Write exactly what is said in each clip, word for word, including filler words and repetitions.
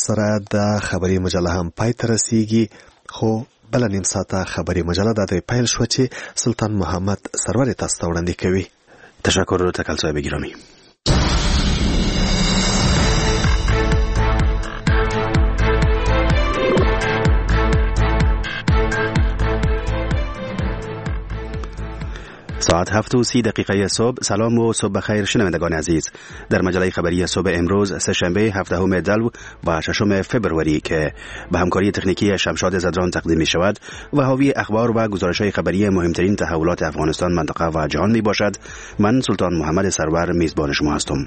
سره د خبري مجله هم پای ته رسیږي، خو بل نیم ساعته خبري مجله د پیل شو چې سلطان محمد سرور تاسو ته وړاندې کوي. تشکر تکل صاحب گرامی. ساعت هفت و سی دقیقه صبح. سلام و صبح بخیر شنوندگان عزیز. در مجله خبری صبح امروز سه‌شنبه هفدهم دلو و ششم فبروری که به همکاری تکنیکی شمشاد زدران تقدیم می شود و حاوی اخبار و گزارش‌های خبری مهمترین تحولات افغانستان، منطقه و جهان می باشد. من سلطان محمد سرور میزبان شما هستم.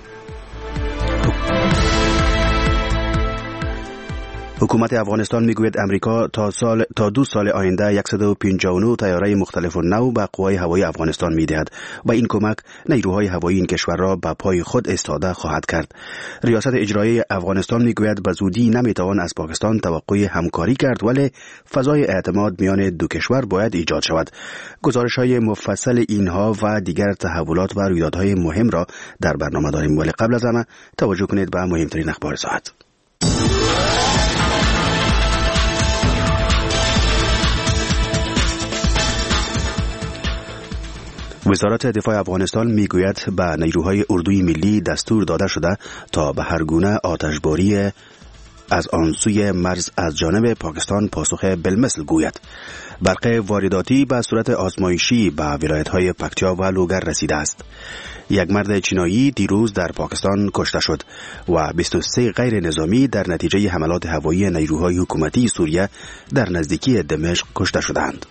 حکومت افغانستان میگوید امریکا تا سال تا دو سال آینده صد و پنجاه و نه طیاره مختلف نو به قوای هوایی افغانستان میدهد و این کمک نیروهای هوایی این کشور را به پای خود استاده خواهد کرد. ریاست اجرایی افغانستان میگوید به زودی نمیتوان از پاکستان توقع همکاری کرد، ولی فضای اعتماد میان دو کشور باید ایجاد شود. گزارش‌های مفصل اینها و دیگر تحولات و رویدادهای مهم را در برنامه داریم، ولی قبل از همه توجه کنید به مهمترین اخبار ساعت. وزارت دفاع افغانستان میگوید به نیروهای اردوی ملی دستور داده شده تا به هر گونه آتشباری از آن سوی مرز از جانب پاکستان پاسخ بالمثل گوید. برق وارداتی به صورت آزمایشی به ولایت‌های پکتیا و لوگر رسیده است. یک مرد چینایی دیروز در پاکستان کشته شد و بیست و سه غیر نظامی در نتیجه حملات هوایی نیروهای حکومتی سوریه در نزدیکی دمشق کشته شدند.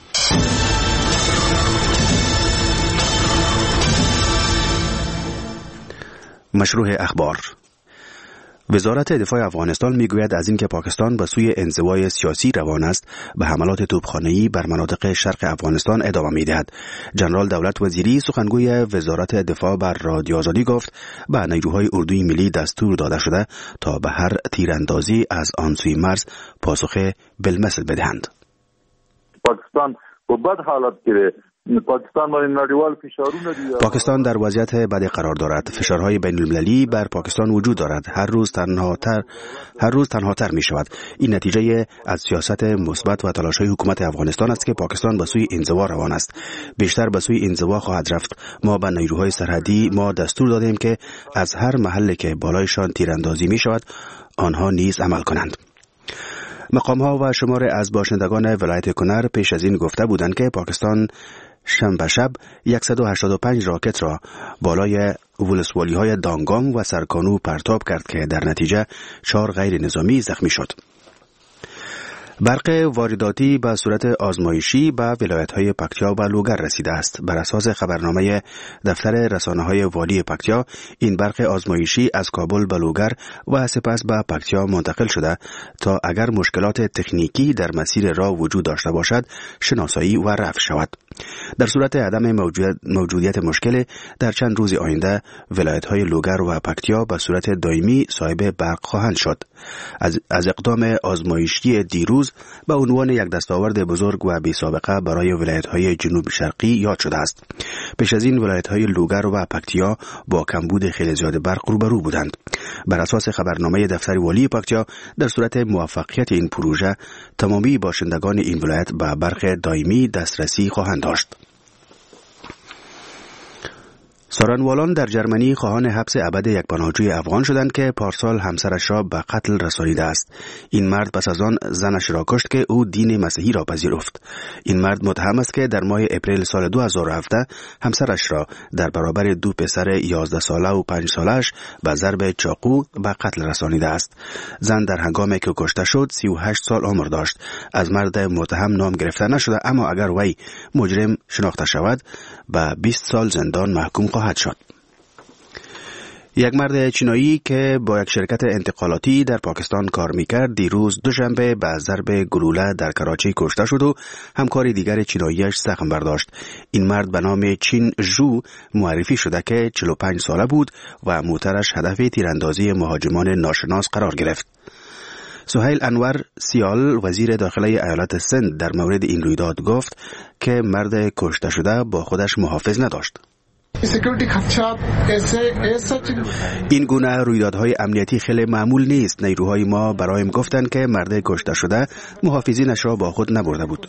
مشروع اخبار. وزارت دفاع افغانستان میگوید از اینکه پاکستان به سوی انزوای سیاسی روان است، به حملات توپخانه‌ای بر مناطق شرق افغانستان ادامه میدهد. جنرال دولت وزیری سخنگوی وزارت دفاع بر رادیو آزادی گفت به نیروهای اردوی ملی دستور داده شده تا به هر تیراندازی از آن سوی مرز پاسخ بالمثل بدهند. پاکستان په بد حالت کې پاکستان باندې نړیوال فشارونه دي. پاکستان در وضعیت بدی قرار دارد. فشارهای بین المللی بر پاکستان وجود دارد. هر روز تنهاتر هر روز تنهاتر می شود. این نتیجه از سیاست مثبت و تلاش‌های حکومت افغانستان است که پاکستان به سوی انزوا روان است. بیشتر به سوی انزوا خواهد رفت. ما به نیروهای سرحدی ما دستور دادیم که از هر محلی که بالایشان تیراندازی می شود آنها نیز عمل کنند. مقام‌ها و شمار از باشندگان ولایت کنر پیش از این گفته بودند که پاکستان شنبه شب صد و هشتاد و پنج راکت را بالای ولسوالی‌های دانگام و سرکانو پرتاب کرد که در نتیجه چهار غیر نظامی زخمی شد. برق وارداتی به صورت آزمایشی به ولایت‌های پکتیا و لوگر رسیده است. بر اساس خبرنامه دفتر رسانه‌های والی پکتیا، این برق آزمایشی از کابل به لوگر و سپس به پکتیا منتقل شده تا اگر مشکلات تکنیکی در مسیر راه وجود داشته باشد شناسایی و رفع شود. در صورت عدم موجودیت, موجودیت مشکل در چند روز آینده ولایت‌های لوگر و پکتیا به صورت دائمی صاحب برق خواهند شد. از, از اقدام آزمایشی دیروز به عنوان یک دستاورد بزرگ و بی سابقه برای ولایت‌های جنوب شرقی یاد شده است. پیش از این ولایت‌های لوگر و پکتیا با کمبود خیلی زیاد برق روبرو بودند. بر اساس خبرنامه دفتر والی پکتیا، در صورت موفقیت این پروژه تمامی باشندگان این ولایت به برق دائمی دسترسی خواهند داشت. سارنوالان در جرمنی خواهان حبس ابد یک پناهجوی افغان شدند که پارسال همسرش را به قتل رسانیده است. این مرد پس از آن زنش را کشت که او دین مسیحی را پذیرفت. این مرد متهم است که در ماه اپریل سال دو هزار و هفده همسرش را در برابر دو پسر یازده ساله و پنج سالش به ضرب چاقو به قتل رسانیده است. زن در هنگامی که کشته شد سی و هشت سال عمر داشت. از مرد متهم نام گرفته نشده، اما اگر وی مجرم شناخته شود به بیست سال زندان محکوم خواهد شد. یک مرد چینایی که با یک شرکت انتقالاتی در پاکستان کار میکرد دیروز دوشنبه به ضرب گلوله در کراچی کشته شد و همکار دیگر چیناییش زخم برداشت. این مرد به نام چین ژو معرفی شده که چهل و پنج ساله بود و موترش هدف تیراندازی مهاجمان ناشناس قرار گرفت. سهیل انور سیال وزیر داخلی ایالت سند در مورد این رویداد گفت که مرد کشته شده با خودش محافظ نداشت. این گونه رویدادهای امنیتی خیلی معمول نیست. نیروهای ما برایم گفتند که مرد کشته شده محافظینش را با خود نبرده بود.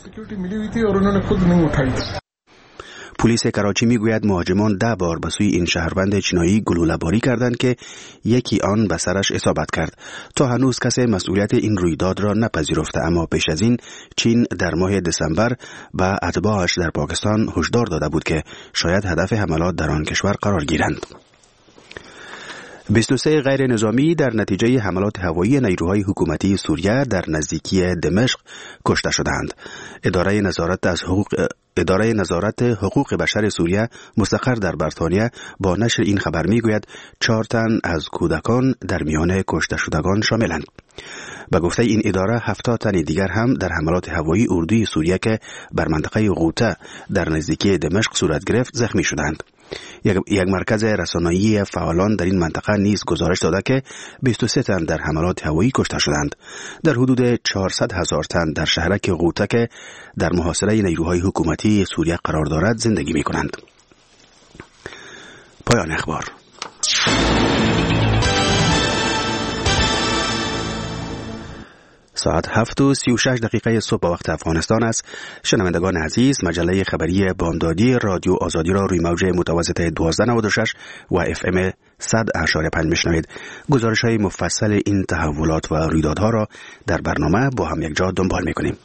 پلیس کراچی میگوید مهاجمان ده بار به سوی این شهروند چینایی گلوله باری کردند که یکی آن به سرش اصابت کرد. تا هنوز کسی مسئولیت این رویداد را نپذیرفته، اما پیش از این چین در ماه دسامبر به اتباعش در پاکستان هشدار داده بود که شاید هدف حملات در آن کشور قرار گیرند. بیست و سه غیر نظامی در نتیجه حملات هوایی نیروهای حکومتی سوریه در نزدیکی دمشق کشته شدند. اداره نظارت از حقوق اداره نظارت حقوق بشر سوریه مستقر در بریتانیا با نشر این خبر میگوید چهار تن از کودکان در میان کشته شدگان شاملند. به گفته این اداره هفتاد تن دیگر هم در حملات هوایی اردوی سوریه که بر منطقه غوطه در نزدیکی دمشق صورت گرفت زخمی شدند. یک مرکز رسانه‌ای فعالان در این منطقه نیز گزارش داده که بیست و سه تن در حملات هوایی کشته شدند. در حدود چهارصد هزار تن در شهرک غوطه که در محاصره نیروهای حکومتی سوریه قرار دارد زندگی می‌کنند. پایان اخبار. ساعت هفت و سی و شش دقیقه صبح به وقت افغانستان است. شنوندگان عزیز، مجله خبری بامدادی رادیو آزادی را روی موج متوسط دوازده نود و شش و اف ام صد اشاره پنج میشنوید. گزارش های مفصل این تحولات و رویدادها را در برنامه با هم یک جا دنبال میکنیم.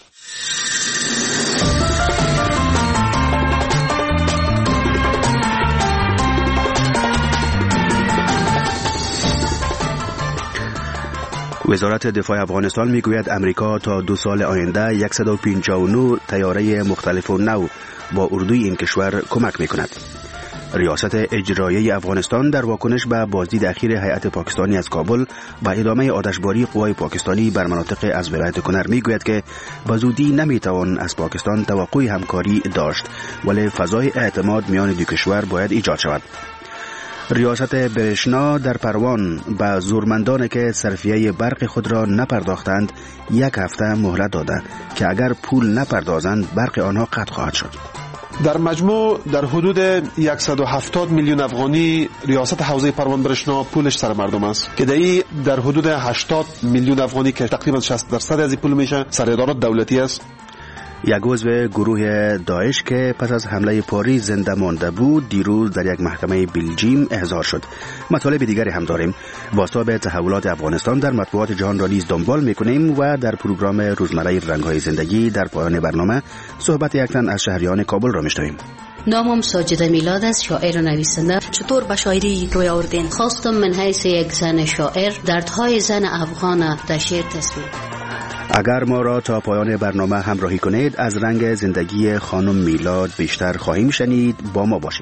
وزارت دفاع افغانستان میگوید امریکا تا دو سال آینده صد و پنجاه و نه طیاره مختلف و نو با اردوی این کشور کمک میکند. ریاست اجرایی افغانستان در واکنش به بازدید اخیر هیئت پاکستانی از کابل به ادامه آتشباری قوای پاکستانی بر مناطق از ولایت کنر میگوید که به زودی نمیتوان از پاکستان توقع همکاری داشت، ولی فضای اعتماد میان دو کشور باید ایجاد شود. ریاست برشنا در پروان به زورمندان که صرفیه برق خود را نپرداختند یک هفته مهلت داده که اگر پول نپردازند برق آنها قطع خواهد شد. در مجموع در حدود صد و هفتاد میلیون افغانی ریاست حوزه پروان برشنا پولش سر مردم است که دایی در حدود هشتاد میلیون افغانی که تقریبا شصت درصد از این پول میشه سر ادارات دولتی است. یک عضو گروه داعش که پس از حمله پاریس زنده مانده بود دیروز در یک محکمه بلژیم احضار شد. مطالب دیگری هم داریم. بازتاب تحولات افغانستان در مطبوعات جهان را نیز دنبال میکنیم و در پروگرام روزمره رنگ‌های زندگی در پایان برنامه صحبت یک تن از شهریان کابل را میشنویم. نامم ساجده میلاد است، شاعر و نویسنده. چطور به شاعری روی آوردین؟ خواستم من حیث یک زن شاعر دردهای زن افغان در شعر تصویر. اگر ما را تا پایان برنامه همراهی کنید از رنگ زندگی خانم میلاد بیشتر خواهیم شنید. با ما باشید.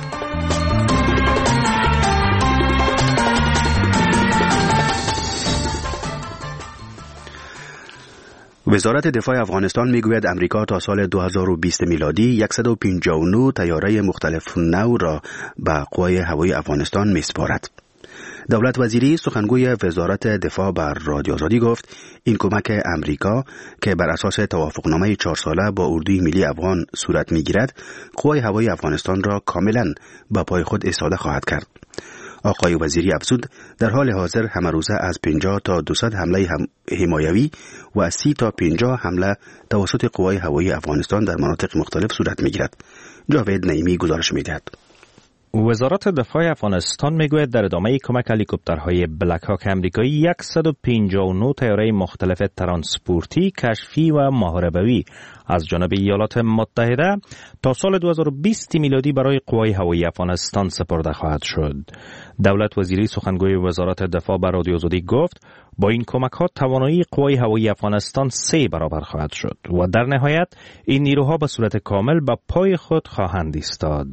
وزارت دفاع افغانستان میگوید امریکا تا سال دو هزار و بیست میلادی صد و پنجاه و نه طیاره مختلف نو را به قوای هوایی افغانستان میسپارد. دولت وزیری سخنگوی وزارت دفاع بر رادیو آزادی گفت این کمک امریکا که بر اساس توافقنامه چهار ساله با اردوی ملی افغان صورت میگیرد قوای هوایی افغانستان را کاملا به پای خود ایستاده خواهد کرد. آقای وزیری افزود در حال حاضر همه روزه از پنجاه تا دویست حمله هم حمایوی و از سی تا پنجاه حمله توسط قوای هوایی افغانستان در مناطق مختلف صورت میگیرد. جاوید نعیمی گزارش میدهد. وزارت دفاع افغانستان میگوید در ادامه کمک هلیکوپترهای بلک هاک امریکایی صد و پنجاه و نه طیاره مختلف ترانسپورتی، کشفی و محاربه‌ای از جانب ایالات متحده تا سال دو هزار و بیست میلادی برای قوای هوایی افغانستان سپرده خواهد شد. دولت وزیری سخنگوی وزارت دفاع بر رادیو آزادی گفت با این کمک ها توانایی قوای هوایی افغانستان سه برابر خواهد شد و در نهایت این نیروها به صورت کامل به پای خود خواهند ایستاد.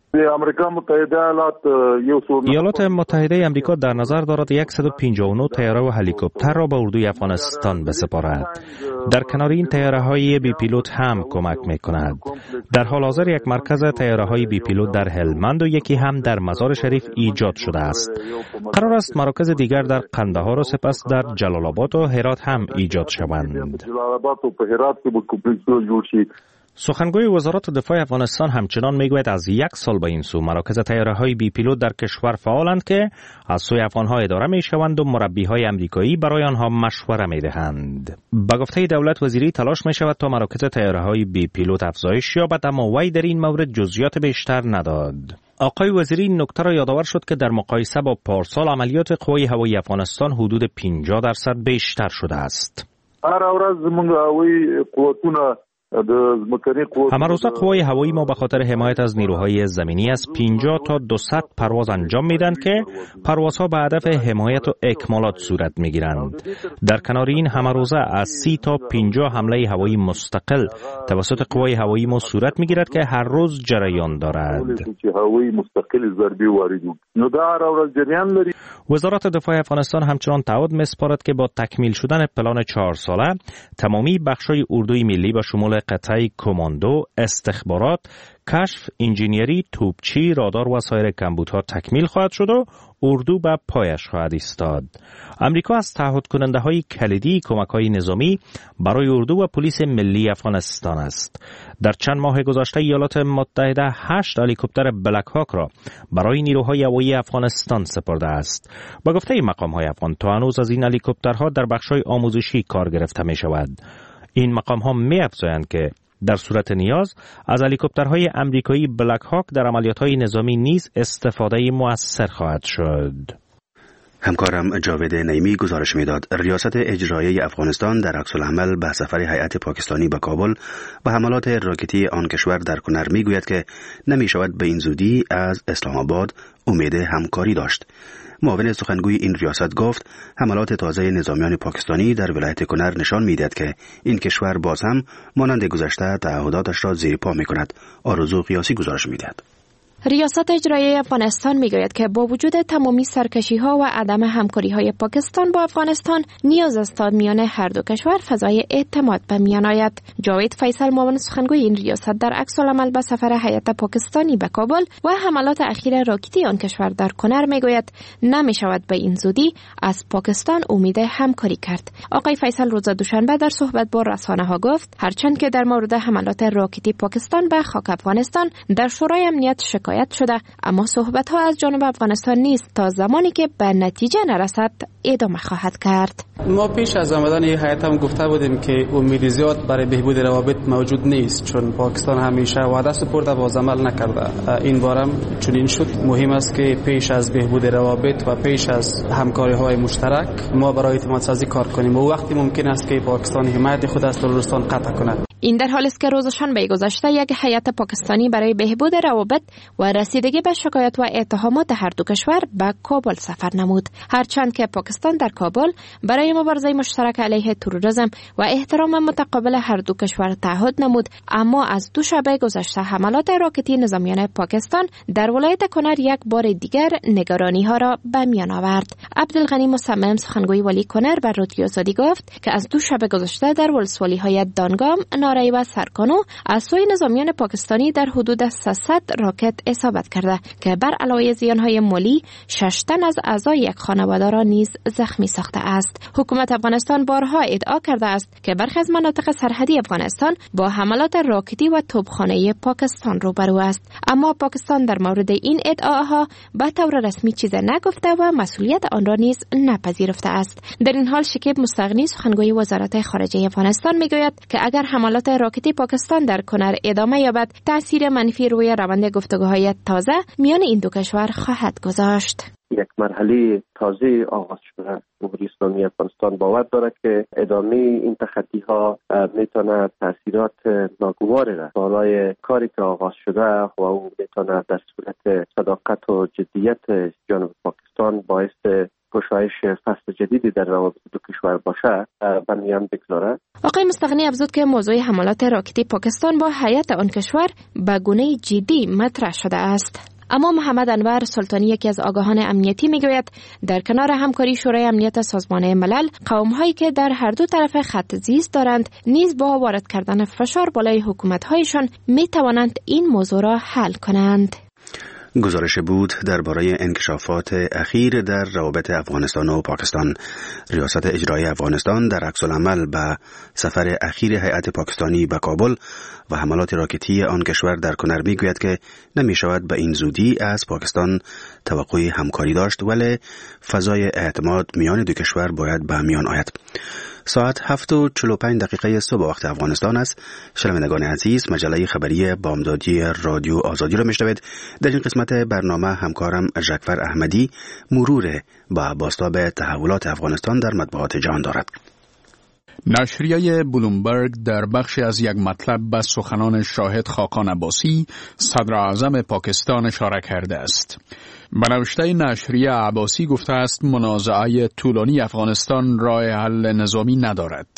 ایالات متحده امریکا در نظر دارد صد و پنجاه و نه طیاره و هلیکوپتر را به اردوی افغانستان بسپارد. در کنار این طیاره های بی پیلوت هم کمک می کند. در حال حاضر یک مرکز طیاره های بی پیلوت در هلمند و یکی هم در مزار شریف ایجاد شده است. قرار است مراکز دیگر در قندهار و سپس در جلال آباد و هرات هم ایجاد شوند. سخنگوی وزارت دفاع افغانستان همچنان میگوید از یک سال به این سو مراکز طیاره‌های بی پیلوت در کشور فعالند که از سوی افغان‌ها اداره می‌شوند و مربی‌های آمریکایی برای آنها مشوره می‌دهند. به گفته دولت وزیری تلاش می‌شود تا مراکز طیاره‌های بی پیلوت افزایش یابد، اما وی در این مورد جزئیات بیشتر نداد. آقای وزیری این نکته را یادآور شد که در مقایسه با پارسال عملیات قوای هوایی افغانستان حدود پنجاه درصد بیشتر شده است. هر ورځ زموږ هوایی قوتونه همه روزه قوای هوایی ما به خاطر حمایت از نیروهای زمینی از پنجاه تا دویست پرواز انجام میدن که پروازها به هدف حمایت و اکمالات صورت میگیرند. در کنار این همه روزه از سی تا پنجاه حمله هوایی مستقل توسط قوای هوایی ما صورت میگیرد که هر روز جریان دارد. وزارت دفاع افغانستان همچنان تعهد میسپارد که با تکمیل شدن پلان چهار ساله تمامی بخش‌های اردوی ملی به شمول قطعه کماندو، استخبارات، کشف، انجینیری، توپچی، رادار و سایر کمبودها تکمیل خواهد شد و اردو به پایش خواهد ایستاد. امریکا از تعهد کننده های کلیدی کمک های نظامی برای اردو و پلیس ملی افغانستان است. در چند ماه گذشته ایالات متحده هشت هلیکوپتر بلک هاک را برای نیروهای هوایی افغانستان سپرده است. با گفته مقام های افغان تا هنوز از این هلیکوپترها در بخش های آموزشی کار گرفته می شود. این مقام ها می افزایند که در صورت نیاز از هلیکوپترهای امریکایی بلک هاک در عملیات‌های نظامی نیز استفاده مؤثر خواهد شد. همکارم جاوید نعیمی گزارش میداد. ریاست اجرایی افغانستان در عکس العمل به سفر هیئت پاکستانی به کابل و حملات راکتی آن کشور در کنر میگوید که نمی شود به این زودی از اسلام آباد امید همکاری داشت. معاون سخنگوی این ریاست گفت حملات تازه نظامیان پاکستانی در ولایت کنر نشان میدهد که این کشور باز هم مانند گذشته تعهداتش را زیر پا میکند. آرزو قیاسی گزارش میدهد. ریاست اجرایی افغانستان میگوید که با وجود تمامی سرکشی‌ها و عدم همکاری‌های پاکستان با افغانستان نیاز است تا میان هر دو کشور فضای اعتماد به میان آید. جاوید فیصل معاون سخنگوی این ریاست در عکس العمل به سفر هیئت پاکستانی به کابل و حملات اخیر راکتی آن کشور در کنر میگوید نمی‌شود به این زودی از پاکستان امید همکاری کرد. آقای فیصل روز دوشنبه در صحبت با رسانه‌ها گفت هرچند که در مورد حملات راکتی پاکستان به خاک افغانستان در شورای امنیت شکایت شده، اما صحبت ها از جانب افغانستان نیست تا زمانی که به نتیجه نرسد ادامه خواهد کرد. ما پیش از آمدن این هیئت هم گفته بودیم که امید زیاد برای بهبود روابط موجود نیست، چون پاکستان همیشه وعده سپرده باز عمل نکرده. این بارم چنین شد. مهم است که پیش از بهبود روابط و پیش از همکاری های مشترک ما برای اعتماد سازی کار کنیم و وقتی ممکن است که پاکستان حمایت خود از تروریستان قطع کند. این در حالی است که روز شنبه گذشته یک هیئت پاکستانی برای بهبود روابط و رسیدگی به شکایات و اتهامات هر دو کشور به کابل سفر نمود. هرچند که پاکستان در کابل برای مبارزه مشترک علیه تروریسم و احترام متقابل هر دو کشور تعهد نمود، اما از دو شنبه گذشته حملات راکتی نظامیان پاکستان در ولایت کنر یک بار دیگر نگرانی ها را به میان آورد. عبدالغنی مصمم سخنگوی ولی کنر بر رادیو آزادی گفت که از دو شنبه گذشته در ولسوالی های دانگام، نارای و سرکانو از سوی نظامیان پاکستانی در حدود سیصد راکت اصابت کرده که بر علاوه زیانهای مالی شش تن از اعضای یک خانواده را نیز زخمی ساخته است. حکومت افغانستان بارها ادعا کرده است که برخی از مناطق سرحدی افغانستان با حملات راکتی و توپخانه پاکستان روبرو است، اما پاکستان در مورد این ادعاها به طور رسمی چیز نگفته و مسئولیت آن را نیز نپذیرفته است. در این حال شکیب مستغنی سخنگوی وزارت خارجه افغانستان میگوید که اگر حملات راکتی پاکستان در کنر ادامه یابد، تاثیر منفی روی روند گفتگوهای تازه میان این دو کشور خواهد گذاشت. یک مرحله تازه آغاز شده. جمهوری اسلامی افغانستان باور دارد که ادامه این تخطی ها میتونه تاثیرات ناگواری را بالای کاری که آغاز شده و او میتونه در صورت صداقت و جدیت جانب پاکستان باعث گشایش فصل جدیدی در روابط دو کشور باشه به میان بگذاره. آقای مستغنی افزود که موضوع حملات راکتی پاکستان با هیئت آن کشور به گونه جدی مطرح شده است. اما محمد انور سلطانی یکی از آگاهان امنیتی میگوید در کنار همکاری شورای امنیت سازمان ملل، قوم‌هایی که در هر دو طرف خط زیست دارند نیز با وارد کردن فشار بالای حکومت‌هایشان میتوانند این موضوع را حل کنند. گزارش بود درباره انکشافات اخیر در روابط افغانستان و پاکستان. ریاست اجرایی افغانستان در عکس‌العمل به سفر اخیر هیئت پاکستانی به کابل و حملات راکتی آن کشور در کنر میگوید که نمیشود به این زودی از پاکستان توقع همکاری داشت، ولی فضای اعتماد میان دو کشور باید به میان آید. ساعت هفت و چهل و پنج دقیقه صبح وقت افغانستان است. شنوندگان عزیز، مجله خبری بامدادی رادیو آزادی را میشنوید. در این قسمت برنامه همکارم جعفر احمدی مرور با بازتاب تحولات افغانستان در مطبوعات جهان دارد. نشریه بلومبرگ در بخش از یک مطلب به سخنان شاهد خاقان عباسی صدر اعظم پاکستان اشاره کرده است. به نوشته نشریه عباسی گفته است منازعه طولانی افغانستان راه حل نظامی ندارد.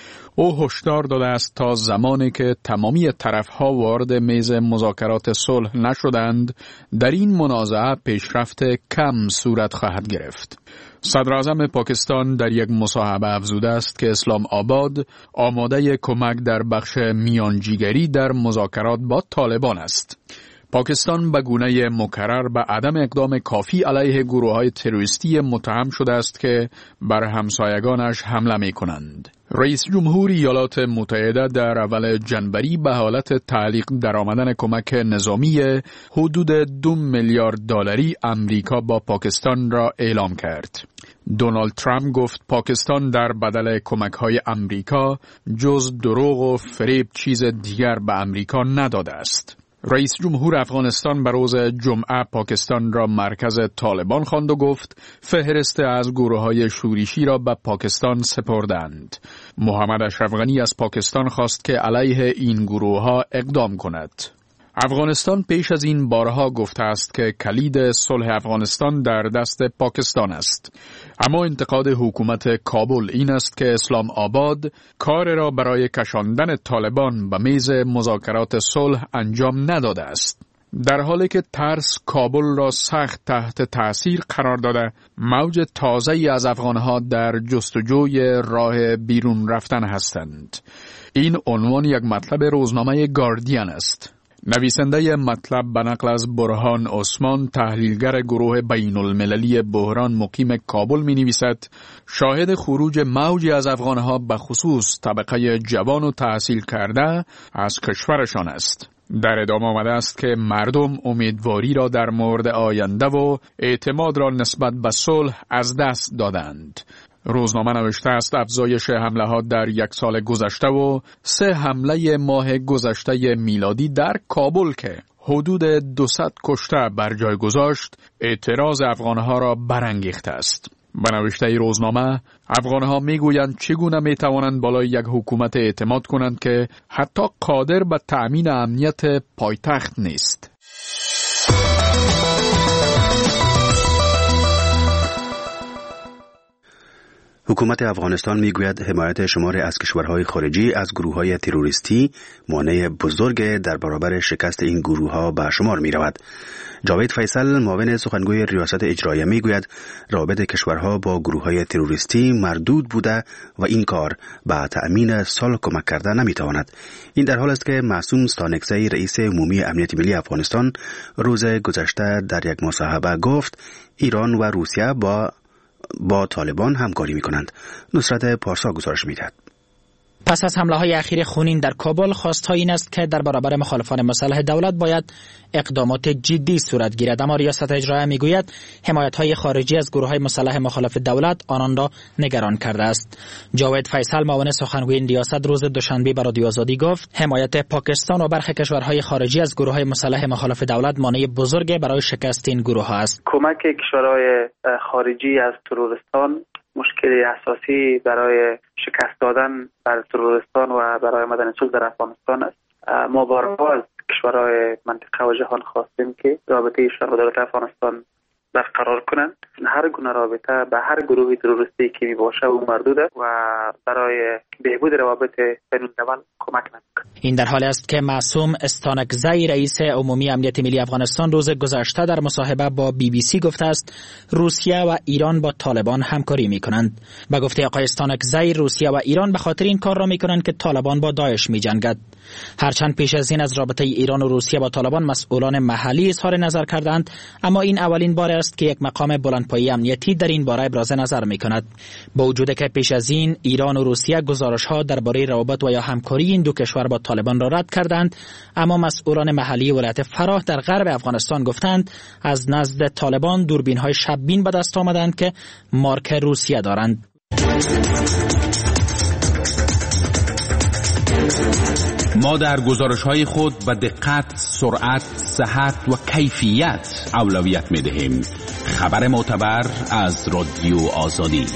او هشدار داده است تا زمانی که تمامی طرفها وارد میز مذاکرات صلح نشدند، در این منازعه پیشرفت کم صورت خواهد گرفت. صدر اعظم پاکستان در یک مصاحبه افزوده است که اسلام آباد آماده کمک در بخش میانجیگری در مذاکرات با طالبان است. پاکستان به گونه مکرر به عدم اقدام کافی علیه گروه‌های تروریستی متهم شده است که بر همسایگانش حمله می‌کنند. رئیس جمهور ایالات متحده در اول جنوری به حالت تعلیق درآمدن کمک نظامی حدود دو میلیارد دلاری امریکا با پاکستان را اعلام کرد. دونالد ترامپ گفت پاکستان در بدل کمک‌های امریکا جز دروغ و فریب چیز دیگر به امریکا نداده است. رئیس جمهور افغانستان به روز جمعه پاکستان را مرکز طالبان خواند و گفت فهرست از گروه‌های شورشی را به پاکستان سپردند. محمد اشرف غنی از پاکستان خواست که علیه این گروه‌ها اقدام کند. افغانستان پیش از این بارها گفته است که کلید صلح افغانستان در دست پاکستان است. اما انتقاد حکومت کابل این است که اسلام آباد کار را برای کشاندن طالبان به میز مذاکرات صلح انجام نداده است. در حالی که ترس کابل را سخت تحت تأثیر قرار داده، موج تازه‌ای از افغانها در جستجوی راه بیرون رفتن هستند. این عنوان یک مطلب روزنامه گاردین است. نویسنده مطلب به نقل از برهان عثمان، تحلیلگر گروه بین المللی بحران مقیم کابل می نویسد شاهد خروج موجی از افغانها به خصوص طبقه جوان و تحصیل کرده از کشورشان است. در ادامه آمده است که مردم امیدواری را در مورد آینده و اعتماد را نسبت به صلح از دست دادند. روزنامه نوشته است افزایش حمله ها در یک سال گذشته و سه حمله ماه گذشته میلادی در کابل که حدود دویست کشته بر جای گذاشت اعتراض افغانها را برانگیخته است. به نوشته روزنامه افغانها میگویند چگونه میتوانند بالای یک حکومت اعتماد کنند که حتی قادر به تأمین امنیت پایتخت نیست. حکومت افغانستان میگوید حمایت شماری از کشورهای خارجی از گروه‌های تروریستی مانع بزرگ در برابر شکست این گروه‌ها به شمار می‌رود. جاوید فیصل معاون سخنگوی ریاست اجراییه میگوید روابط کشورها با گروه‌های تروریستی مردود بوده و این کار به تأمین صلح کمک کرده نمی‌تواند. این در حال است که معصوم ستانکزی رئیس عمومی امنیت ملی افغانستان روز گذشته در یک مصاحبه گفت ایران و روسیه با با طالبان همکاری می‌کنند. نصرت پارسا گزارش می‌دهد. پس از حمله های اخیر خونین در کابل خواست ها این است که در برابر مخالفان مسلح دولت باید اقدامات جدی صورت گیرد، اما ریاست اجراییه میگوید حمایت های خارجی از گروه های مسلح مخالف دولت آنان را نگران کرده است. جاوید فیصل معاون سخنگوی این ریاست روز دوشنبه به رادیو آزادی گفت حمایت پاکستان و برخی کشورهای خارجی از گروه های مسلح مخالف دولت مانع بزرگ برای شکست این گروه ها است. کمک کشورهای خارجی از تروریستان مشکلی اساسی برای شکست دادن بر تروریستان و برای آمدن صلح در افغانستان است. ما بارها از کشورهای منطقه و جهان خواستیم که رابطه ایشان با دولت افغانستان برقرار کنند. هر گونه رابطه به هر گروه تروریستی که می باشه او مردوده و برای بهبود روابط بین الملل کمک نمی‌کند. این در حالی است که معصوم استانکزی رئیس عمومی امنیت ملی افغانستان روز گذشته در مصاحبه با بی بی سی گفته است روسیه و ایران با طالبان همکاری می کنند. به گفته آقای استانکزی روسیه و ایران به خاطر این کار را می کنند که طالبان با داعش می جنگد. هرچند پیش از این از رابطه ایران و روسیه با طالبان مسئولان محلی اظهار نظر کردند، اما این اولین بار است که یک مقام بلندپایه امنیتی در این باره ابراز نظر می کند. با وجود که پیش از این ایران و روسیه گزارش‌ها درباره روابط و یا همکاری این دو کشور با طالبان را رد کردند، اما مسئولان محلی ولایت فراه در غرب افغانستان گفتند از نزد طالبان دوربین‌های شب‌بین به دست آمدند که مارک روسیه دارند. ما در گزارش‌های خود به دقت، سرعت، صحت و کیفیت اولویت می‌دهیم. خبر معتبر از رادیو آزادی.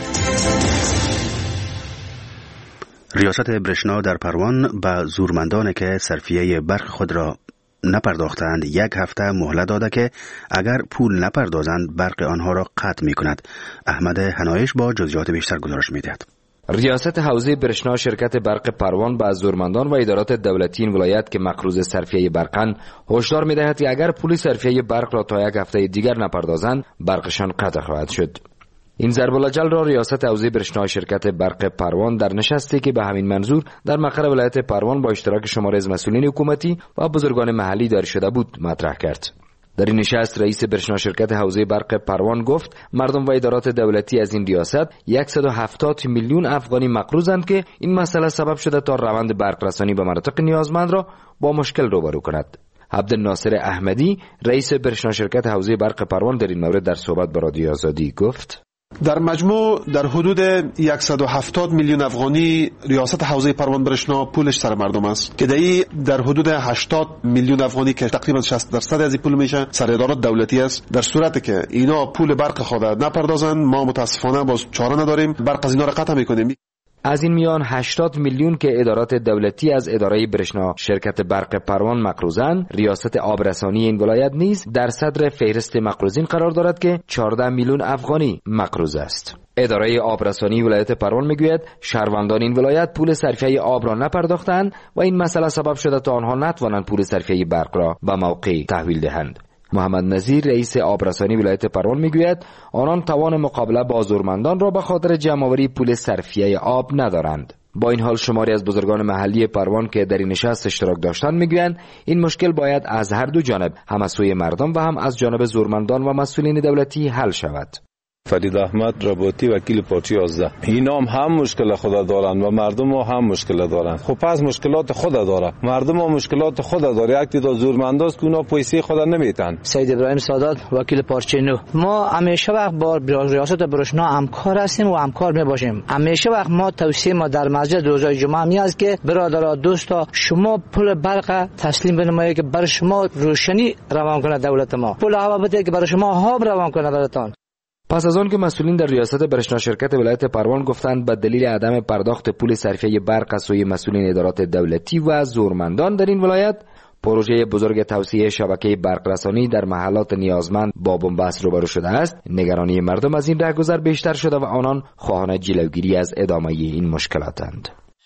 ریاست برشنا در پروان به زورمندان که صرفیه برق خود را نپرداختند یک هفته مهلت داده که اگر پول نپردازند برق آنها را قطع می کند. احمد هنایش با جزئیات بیشتر گزارش می دهد. ریاست حوزه برشنا شرکت برق پروان به زورمندان و ادارات دولتی این ولایت که مقروض صرفیه برقند هشدار می دهد که اگر پول صرفیه برق را تا یک هفته دیگر نپردازند برقشان قطع خواهد شد. این ضرب الاجل را ریاست حوزه برشنا شرکت برق پروان در نشستی که به همین منظور در مقر ولایت پروان با اشتراک شماری از مسئولین حکومتی و بزرگان محلی دایر شده بود مطرح کرد. در این نشست رئیس برشنا شرکت حوزه برق پروان گفت مردم و ادارات دولتی از این ریاست صد و هفتاد میلیون افغانی مقروضند که این مسئله سبب شده تا روند برق رسانی به مناطق نیازمند را با مشکل روبرو کند. عبدالناصر احمدی رئیس برشنا شرکت حوزه برق پروان در این مورد در صحبت با رادیو آزادی گفت در مجموع در حدود صد و هفتاد میلیون افغانی ریاست حوزه پروان برشنا پولش سر مردم است که دایی در حدود هشتاد میلیون افغانی که تقریبا شصت درصد از این پول میشه سر ادارات دولتی است. در صورتی که اینا پول برق خود نپردازن ما متاسفانه باز چاره نداریم، برق از اینا را قطع میکنیم. از این میان هشتاد میلیون که ادارات دولتی از اداره برشنا شرکت برق پروان مقروضند، ریاست آبرسانی این ولایت نیز در صدر فهرست مقروضین قرار دارد که چهارده میلیون افغانی مقروض است. اداره آبرسانی ولایت پروان میگوید شهروندان این ولایت پول صرفیه آب را نپرداختند و این مسئله سبب شده تا آنها نتوانند پول صرفیه برق را به موقع تحویل دهند. محمد نظیر رئیس آبرسانی ولایت پروان میگوید آنان توان مقابله با زورمندان را به خاطر جمع‌آوری پول صرفیه آب ندارند. با این حال شماری از بزرگان محلی پروان که در این نشست اشتراک داشتند میگویند این مشکل باید از هر دو جانب، هم از سوی مردم و هم از جانب زورمندان و مسئولین دولتی حل شود. فرید احمد رباطی وکیل پارچه یازده. اینا هم, هم مشکل خود دارن و مردم هم مشکل دارن. خب پس مشکلات خود داره، مردم هم مشکلات خود داره. یک تعداد زورمنداست که اونا پیسه خود نمیتن. سید ابراهیم سادات وکیل پارچه نو. ما همیشه وقت با ریاست برشنا همکار هستیم و همکار میباشیم. همیشه وقت ما توصیه ما در مسجد روزهای جمعه می است که برادرها دوستا شما پول برق تسلیم بنمایید که برای شما روشنی روان کنه دولت ما، پول هوا بده که برای شما آب روان کنه براتون. پس از آن که مسئولین در ریاست برشنا شرکت ولایت پروان گفتند به دلیل عدم پرداخت پول صرفیه برق از سوی مسئولین ادارات دولتی و زورمندان در این ولایت، پروژه بزرگ توسعه شبکه برق رسانی در محلات نیازمند با بنبست روبرو شده است، نگرانی مردم از این رهگذر بیشتر شده و آنان خواهان جلوگیری از ادامه این مشکلاتند.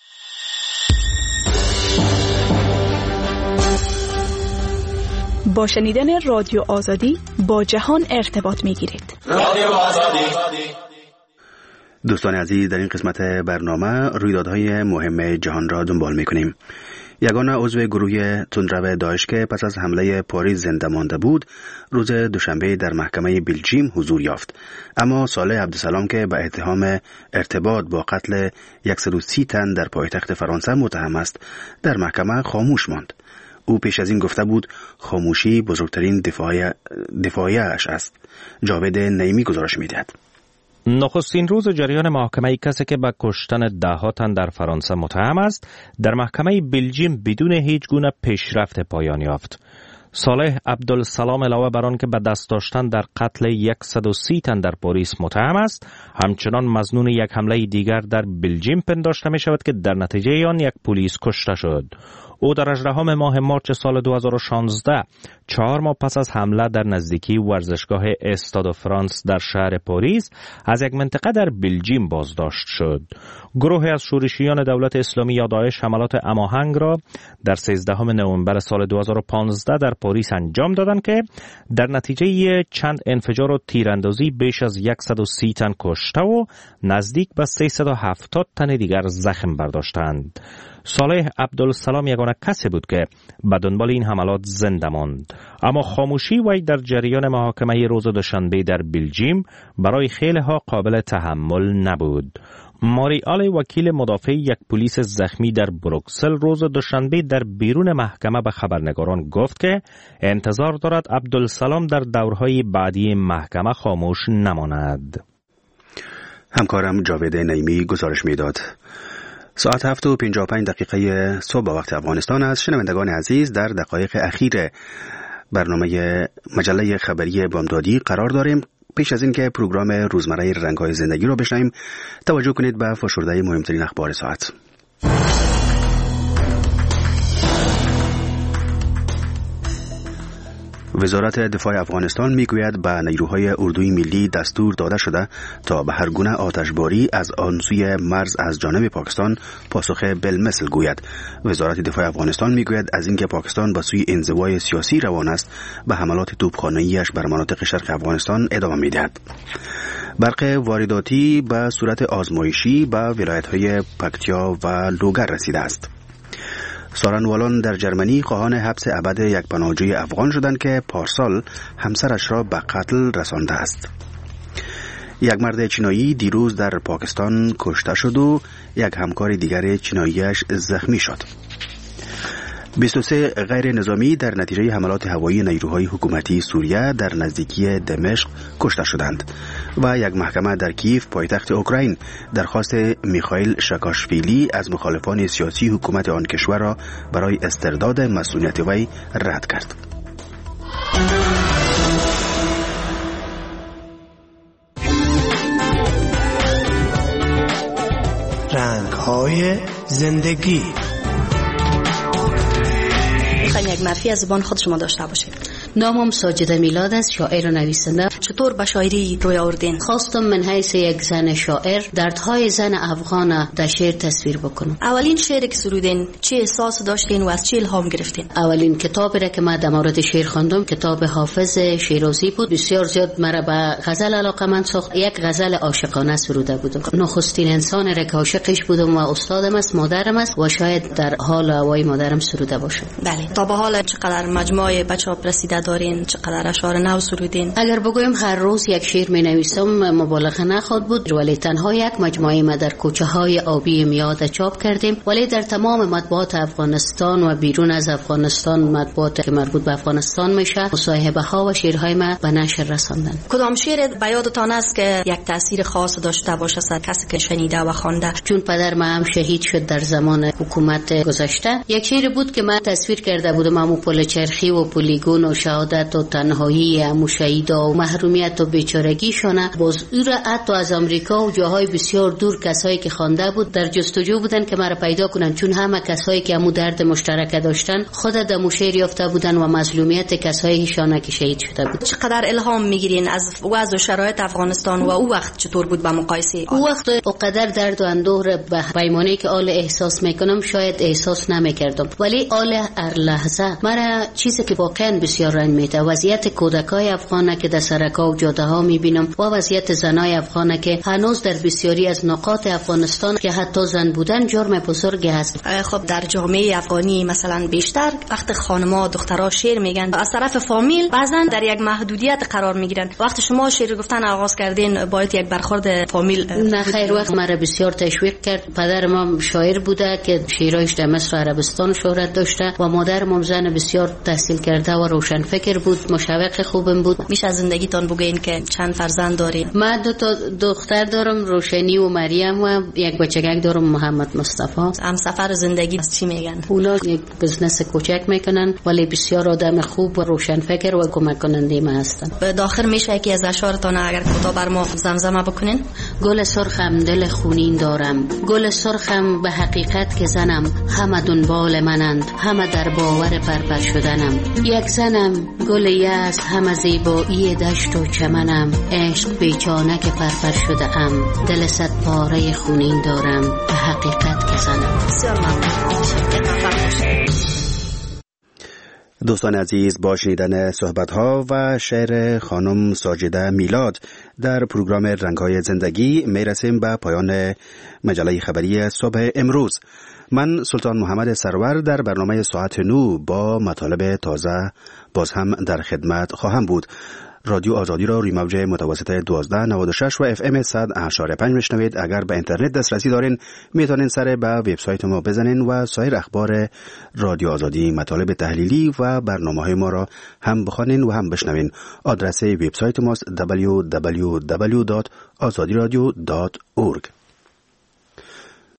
با شنیدن رادیو آزادی با جهان ارتباط میگیرید. رادیو آزادی. دوستان عزیز، در این قسمت برنامه رویدادهای مهم جهان را دنبال میکنیم. یگانه عضو گروه تندرو داعش که پس از حمله پاریس زنده مانده بود، روز دوشنبه در محکمه بلژیم حضور یافت. اما صالح عبدالسلام که به اتهام ارتباط با قتل صد و سی تن در پایتخت فرانسه متهم است، در محکمه خاموش ماند. او پیش از این گفته بود خاموشی بزرگترین دفاعیش است. جاوید نعیمی گزارش می‌دهد. نخستین روز جریان محاکمه کسی که به کشتن ده تن در فرانسه متهم است در محکمه بلژیم بدون هیچ گونه پیشرفت پایان یافت. صالح عبدالسلام علاوه بر آن که به دست داشتن در قتل صد و سی تن در پاریس متهم است، همچنان مظنون یک حمله دیگر در بلژیم پنداشته می شود که در نتیجه آن یک پلیس کشته شد. او در هجدهم ماه مارچ سال دو هزار و شانزده، چهار ماه پس از حمله در نزدیکی ورزشگاه استاد فرانس در شهر پاریس، از یک منطقه در بلژیم بازداشت شد. گروهی از شورشیان دولت اسلامی یا داعش حملات هماهنگ را در سیزدهم نوامبر سال دو هزار و پانزده در پاریس انجام دادند که در نتیجه چند انفجار و تیراندازی بیش از صد و سی تن کشته و نزدیک به سیصد و هفتاد تن دیگر زخم برداشتند. صالح عبدالسلام یگانه کسی بود که به دنبال این حملات زنده ماند، اما خاموشی وی در جریان محاکمه روز دوشنبه در بلژیم برای خیلی ها قابل تحمل نبود. ماریال وکیل مدافع یک پلیس زخمی در بروکسل روز دوشنبه در بیرون محکمه به خبرنگاران گفت که انتظار دارد عبدالسلام در دورهای بعدی محکمه خاموش نماند. همکارم جاوید نعیمی گزارش میداد. ساعت هفت و پنجاه و پنج دقیقه صبح وقت افغانستان است. شنوندگان عزیز، در دقایق اخیر برنامه مجله خبری بامدادی قرار داریم. پیش از این که پروگرام روزمره رنگ‌های زندگی رو بشنویم، توجه کنید به فشرده مهمترین اخبار ساعت. وزارت دفاع افغانستان میگوید به نیروهای اردوی ملی دستور داده شده تا به هر گونه آتشباری از آن سوی مرز از جانب پاکستان پاسخ بالمثل گوید. وزارت دفاع افغانستان میگوید از اینکه پاکستان به سوی انزوای سیاسی روان است، به حملات توپخانه‌ایش بر مناطق شرق افغانستان ادامه میدهد. برق وارداتی به صورت آزمایشی به ولایت‌های پکتیا و لوگر رسیده است. سارنوالان در جرمنی خواهان حبس ابد یک پناهجوی افغان شدند که پارسال همسرش را به قتل رسانده است. یک مرد چینایی دیروز در پاکستان کشته شد و یک همکار دیگر چیناییش زخمی شد. بیست و سه غیر نظامی در نتیجه حملات هوایی نیروهای حکومتی سوریه در نزدیکی دمشق کشته شدند و یک محکمه در کیف پایتخت اوکراین درخواست میخائیل شاکاشویلی از مخالفان سیاسی حکومت آن کشور را برای استرداد مسئولیت وی رد کرد. رنگ‌های زندگی. یک معرفی از زبان خود شما داشته باشید. نامم ساجده میلاد است، شاعر و نویسنده. چطور به شاعری روی آوردین؟ خواستم من حیث یک زن شاعر دردهای زن افغان در شعر تصویر بکنم. اولین شعری که سرودین چه احساس داشتین و از چه الهام گرفتین؟ اولین کتابی را که من در مورد شعر خواندم کتاب حافظ شیرازی بود. بسیار زیاد مرا به غزل علاقه‌مند ساخت. یک غزل عاشقانه سروده بودم. نخستین انسان را که عاشقش بودم و استادم است، مادرم است و شاید در حال هوای مادرم سروده باشه. بله. تا به حال چقدر مجموعه بچه‌ها رسیده دارین؟ چقدر اشعار نو سرودین؟ اگر بگویم هر روز یک شعر می نویسم مبالغه نخواد بود، ولی تنها یک مجموعه ما در کوچه های آبی میاد چاپ کردیم، ولی در تمام مطبوعات افغانستان و بیرون از افغانستان مطبوعات که مربوط به افغانستان میشه مصاحبه ها و شعرهای ما به نشر رساندن. کدام شعر به یادتان است که یک تاثیر خاص داشته باشه از کسی که شنیده و خوانده؟ چون پدر ما هم شهید شد در زمان حکومت گذشته، یک شعر بود که من تصویر کرده بودم، امو پل چرخی و پلیگون و شهادت و تنهایی امو شهیدا و محرومیت و بیچارگی شونه. باز او را حتی از امریکا و جاهای بسیار دور کسایی که خوانده بود در جستجو بودن که مرا پیدا کنن، چون همه کسایی که امو درد مشترک داشتن خود در مو شعر یافته بودن و مظلومیت کسایی شانه که شهید شده بود. چقدر الهام میگیرین از وضع و شرایط افغانستان و او وقت چطور بود با مقایسه؟ او وقت اقدر درد و اندوه را به پیمانه که آل احساس میکنم شاید احساس نمیکردم، ولی آل هر لحظه مرا چیزی که واقعا بسیار رنج میده وضعیت کودکای افغانه که در سرکا و جاده ها میبینم و وضعیت زنای افغانه که هنوز در بسیاری از نقاط افغانستان که حتی زن بودن جرم بزرگی هست. خب در جامعه افغانی مثلا بیشتر وقت خانم‌ها دخترها شعر میگن از طرف فامیل بعضن در یک محدودیت قرار میگیرن. وقت شما شعر گفتن آغاز کردین باید یک برخورد فامیل؟ نه خیر، وقت مرا بسیار تشویق کرد. پدرم شاعر بوده که شعرهایش در مصر عربستان شهرت داشته و مادرم زن بسیار تحصیل کرده و روشن فکر بود، مشوق خوبم بود. میشه از زندگیتان بگین که چند فرزند داری؟ من دو تا دختر دارم، روشنی و مریم، و یک بچگک دارم محمد مصطفی. هم سفر زندگی از چی میگن؟ اونا یک بزنس کوچک میکنن ولی بسیار آدم خوب و روشن فکر و کمک کننده ما هستن. به داخل میشه یکی از اشعارتان اگر کوتاه بر ما زمزمه بکنین؟ گل سرخم دل خونین دارم، گل سرخم به حقیقت که زنم، همه دنبال منند، همه در باور پرپر شدنم. یک زنم گل یاس، همه زیبایی دشت و چمنم، عشق بیچانه که پرپر شده ام، دل صد پاره خونین دارم، به حقیقت که زنم. بسیار ممنون. دوستان عزیز، با شنیدن صحبت‌ها و شعر خانم ساجده میلاد در پروگرام رنگ‌های زندگی میرسیم به پایان مجله خبری صبح امروز. من سلطان محمد سرور در برنامه ساعت نو با مطالب تازه باز هم در خدمت خواهم بود. رادیو آزادی را روی موج متوسط دوازده نود و شش و اف ام صد و اشاره پنج میشنوید. اگر به اینترنت دسترسی دارین میتونین سر به وبسایت ما بزنین و سایر اخبار رادیو آزادی، مطالب تحلیلی و برنامه‌های ما را هم بخوانین و هم بشنوین. آدرس وبسایت ماست دبلیو دبلیو دبلیو دات آزادی رادیو دات اورگ.